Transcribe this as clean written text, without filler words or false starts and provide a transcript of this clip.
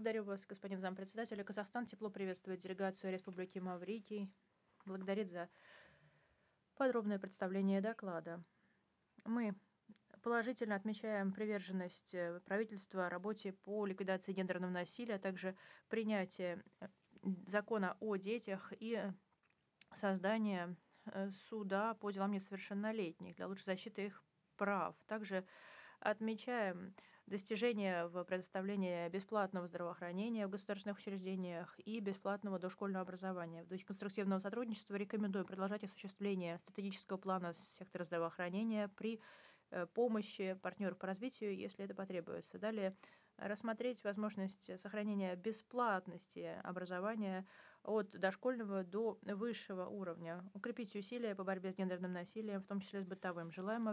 Благодарю вас, господин зампредседателя. Казахстан тепло приветствует делегацию Республики Маврикий. Благодарит за подробное представление доклада. Мы положительно отмечаем приверженность правительства работе по ликвидации гендерного насилия, а также принятие закона о детях и создание суда по делам несовершеннолетних для лучшей защиты их прав. Также отмечаем достижения в предоставлении бесплатного здравоохранения в государственных учреждениях и бесплатного дошкольного образования. В духе конструктивного сотрудничества рекомендую продолжать осуществление стратегического плана сектора здравоохранения при помощи партнеров по развитию, если это потребуется. Далее рассмотреть возможность сохранения бесплатности образования от дошкольного до высшего уровня, укрепить усилия по борьбе с гендерным насилием, в том числе с бытовым. Желаем